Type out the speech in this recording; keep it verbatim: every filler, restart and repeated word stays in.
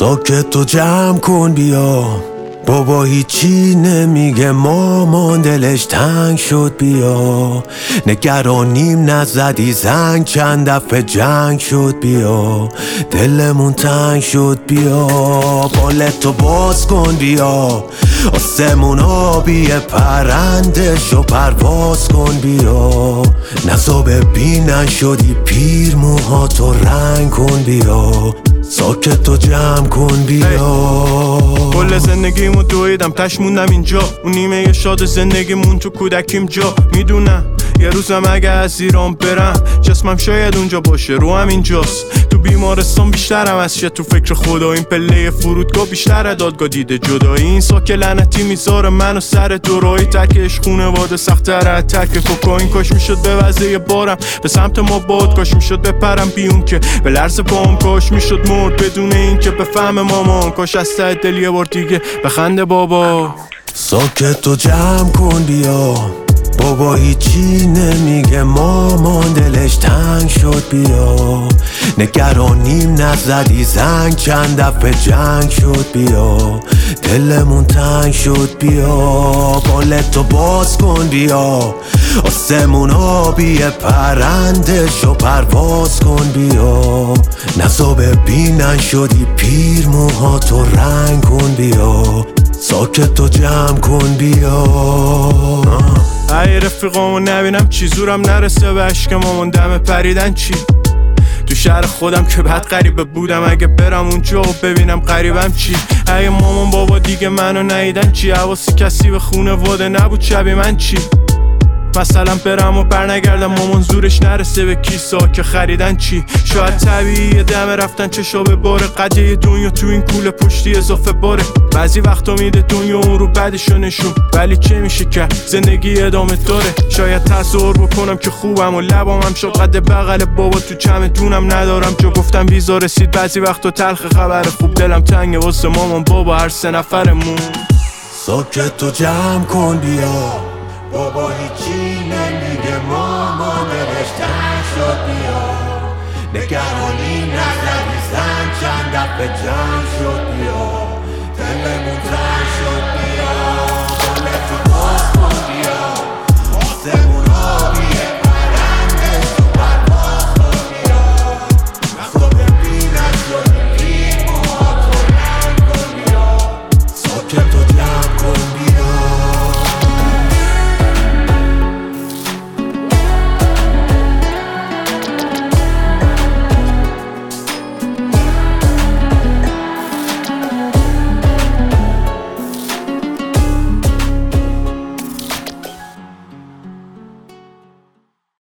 ساکت و جمع کن بیا، بابا هیچی نمیگه، مامان دلش تنگ شد بیا. نگرانیم نزدی زنگ، چند دفعه جنگ شد بیا. دلمون تنگ شد بیا، بالتو باز کن بیا. آسمون آبیه پرندشو پرواز کن بیا. نزا ببینن شدی پیر، موهاتو رنگ کن بیا. ساکت و جمع کن بیا. کل زندگیمو دویدم تش موندم اینجا، اون نیمه شاد زندگیمون تو کودکیم جا. میدونم یه روزم اگه از ایران برم، جسمم شاید اونجا باشه، روحم اینجاست. تو بیمارستان بیشترم از شه، تو فکر خدا این پله فرودگاه بیشتر دادگاه دیده جدایی. این ساک لعنتی میذاره منو سر دورایی، ترکش خونواده سخت‌تر از ترک کوکائین. کاش میشد به وضعی بارم به سمت ما باد، کاش میشد بپرم بیون که به لرز پام، کاش میشد مرد بدون این که بفهم مامان، کاش از ته دل یه بار دیگه بخنده بابا. ساکت و جمع کن بیا، بابا هیچی نمیگه، مامان دلش تنگ شد بیا. نگرانیم نزدی زنگ، چند دفعه جنگ شد بیا. دلمون تنگ شد بیا، بالتو باز کن بیا. آسمون آبیه پرندشو پرواز کن بیا. نزا ببینن شدی پیر، موهاتو رنگ کن بیا. ساکت و جمع کن بیا. ای رفیقامو نبینم چی، زورم نرسه به عشق مامان دم پریدن چی. تو شهر خودم که بد غریبه بودم، اگه برم اونجا و ببینم غریبم چی. ای مامان بابا دیگه منو ندیدن چی، حواسی کسی به خونواده نبود شبیه من چی. مثلا برم و برنگردم مامان زورش نرسه به کیسا که خریدن چی. شاید طبیعیه دم رفتن چشا به باره، قضیه دنیا تو این کوله پشتی اضافه باره. بعضی وقتا میده دنیا اون رو بعدشو نشون، ولی چه میشه کرد زندگی ادامه داره. شاید تصور بکنم که خوبم و لبامم شد قد بغل بابا، تو چمدونم ندارم جا گفتم ویزا رسید. بعضی وقتا تلخ خبر خوب، دلم تنگه واسه مامان بابا هر سه نفرمون. ساکت و جمع کن بیا، بابا هیچی نمیگه، مامان دلش تنگ شد بیا. نگرانی نزدی زنگ، چند دفعه جنگ شد بیا. دلمون تنگ شد بیا.